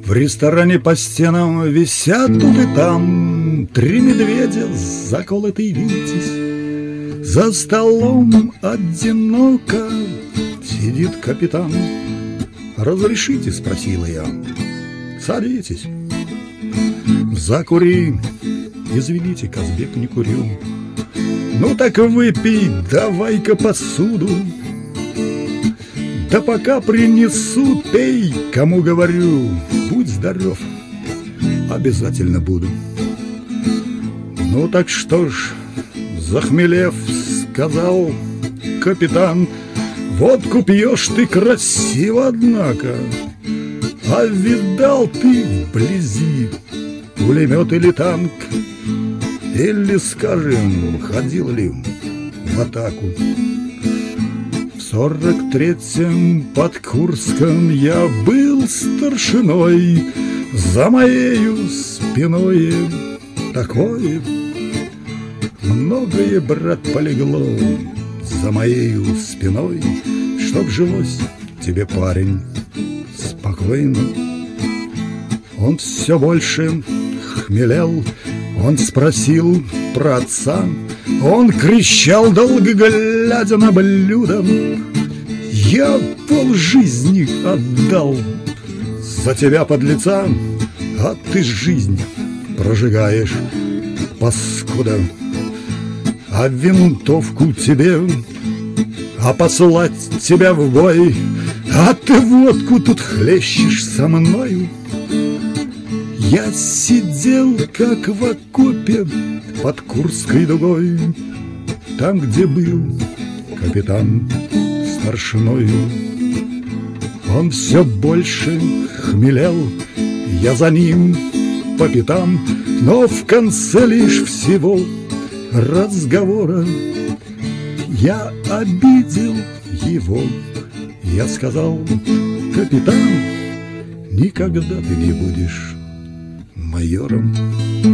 В ресторане по стенам висят тут и там 3 медведя, заколотый витязь. За столом одиноко сидит капитан. «Разрешите?» — спросила я. «Садитесь». «Закури». «Извините, Казбек, не курю». «Ну так выпей, давай-ка посуду». «Да пока принесу, пей, кому говорю. Будь здоров, обязательно буду». «Ну так что ж», захмелев, сказал капитан, «водку пьешь ты красиво, однако. А видал ты вблизи пулемет или танк? Или, скажем, ходил ли в атаку? В 43-м под Курском я был старшиной. За моею спиной такое многое, брат, полегло. За моею спиной, чтоб жилось тебе, парень, спокойно». Он все больше хмелел, он спросил про отца, он кричал, долго глядя на блюдо: «Я полжизни отдал за тебя, подлеца, а ты жизнь прожигаешь, паскуда. А винтовку тебе, а послать тебя в бой, а ты водку тут хлещешь со мною». Я сидел, как в окопе под Курской дугой, там, где был капитан старшиною. Он все больше хмелел, я за ним по пятам, но в конце лишь всего разговора я обидел его. Я сказал: «Капитан, никогда ты не будешь майором».